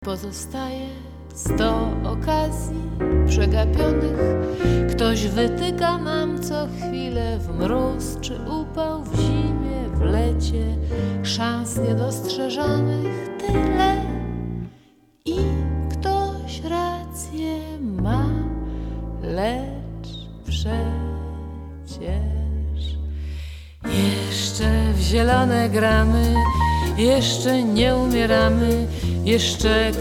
Pozostaje 100 okazji przegapionych. Ktoś wytyka nam co chwilę, w mróz czy upał, w zimie, w lecie, szans niedostrzeżonych tyle. I ktoś rację ma, lecz przecież jeszcze w zielone gramy, jeszcze nie umieramy, jeszcze